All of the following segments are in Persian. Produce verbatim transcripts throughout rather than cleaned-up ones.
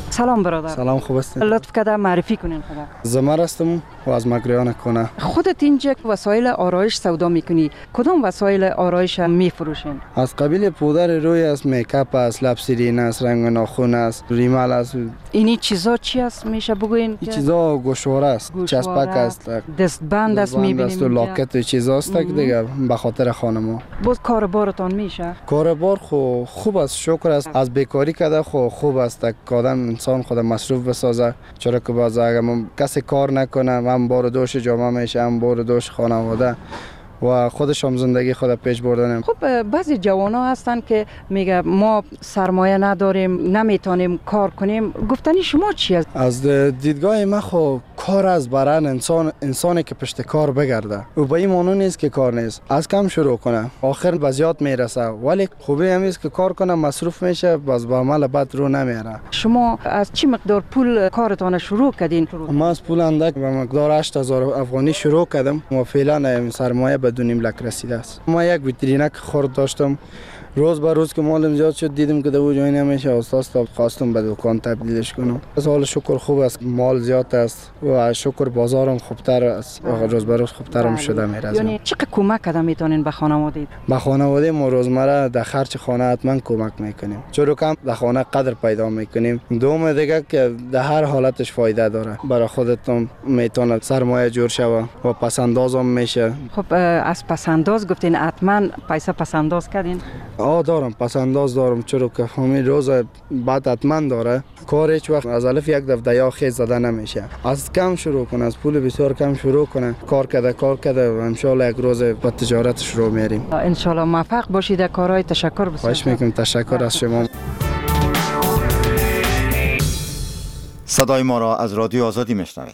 سلام برادر. سلام، خوب هستین؟ لطف کرده معرفی کنین خدا. زمر هستم و از مگریان کنه. خودت اینجا وسایل آرایش سودا میکنی، کدام وسایل آرایش میفروشین؟ از قبیل پودر روی است، میکاپ است، لب سیرین است، رنگ ناخن است، ریمال است. اینی چیزا چی است میشه بگوین؟ این چیزا گوشواره است، چسبک است، دستبند است میبینیم. و لاکت چیزاست دیگه به خاطر خانما. باز کار بارتان میشه؟ کار بار خو خوب است، شکر است. از بیکاری کده خو خوب است که آدم انسان خود مصروف بسازه، چرا که باز اگر کسی کار نکنه هم بار دوش جامعه میشه، هم بار دوش خانواده و خودش هم زندگی خود پیش بردن. خب بعضی جوانا هستن که میگه ما سرمایه نداریم، نمیتونیم کار کنیم. گفتنی شما چی است؟ از دیدگاه من خو کار از برن انسان انسانی که پشت کار بگرده و به این معنی نیست که کار نیست، از کم شروع کنه آخر به زیاد میرسه، ولی خوبی هم است که کار کنه مصروف میشه، باز به عمل بد رو نمیاره. شما از چی مقدار پول کارتان شروع کردین؟ ما از پول اندک به مقدار هشت هزار افغانی شروع کردم و فعلا سرمایه بدونیم لک رسیده است. ما یک ویترینک خرد داشتم، روز به روز که مالم زیاد شد دیدم که دو جای نمیشه، استاد تا خواستم به دکان تبدیلش کنم. از حال شکر خوب است، مال زیاد است و شکر بازارم خوبتر است، روز به روز خوبترم شده میره. یعنی چقدر کمک کردم میتونین به خانواده؟ به خانواده ما روزمره در خرج خانه حتما کمک میکنیم، چرا کم در خانه قدر پیدا میکنیم. دوم دیگه که در هر حالتش فایده داره، برای خودتون میتونه سرمایه جور شوه و پسندازم میشه. خب از پسنداز گفتین حتما پیسه پسنداز کردین؟ آه دارم، پسنداز دارم، چرا که همین روز بعد حتما داره. کار هیچ وقت از الف یک دفعه یا خیز زده نمیشه، از کم شروع کنه، از پول بسیار کم شروع کنه، کار کرده کار کرده و ان شاء الله یک روز به تجارت شروع میریم. ان شاء الله موفق باشید در کارهای. تشکر بسیار. خواهش میکنم. تشکر از شما. صدای ما را از رادیو آزادی میشنوید.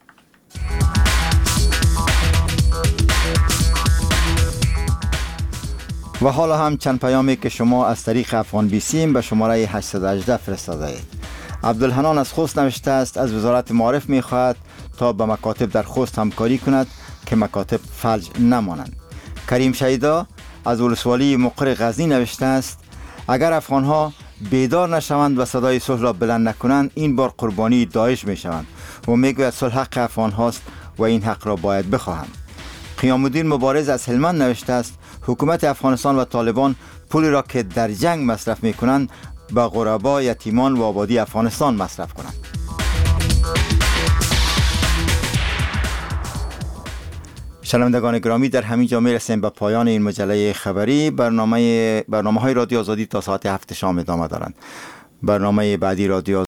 و حالا هم چند پیامی که شما از طریق افغان بی سیم به شماره هشتصد و هجده فرستاده اید. عبدالحنان از خوست نوشته است از وزارت معارف می خواهد تا به مکاتب در خوست همکاری کند که مکاتب فلج نمانند. کریم شیدا از ولسوالی مقر غزنی نوشته است اگر افغانها بیدار نشوند و صدای صلح را بلند نکنند این بار قربانی داعش می شوند و می گوید صلح حق افغان هاست و این حق را باید بخواهند. قیام الدین مبارز از هلمند نوشته است حکومت افغانستان و طالبان پولی را که در جنگ مصرف می کنند به غربا، یتیمان و آبادی افغانستان مصرف کنند. شنوندگان گرامی، در همین جا می رسیم به پایان این مجله خبری. برنامه برنامه های رادیو آزادی تا ساعت هفت شام ادامه دارند. برنامه بعدی رادیو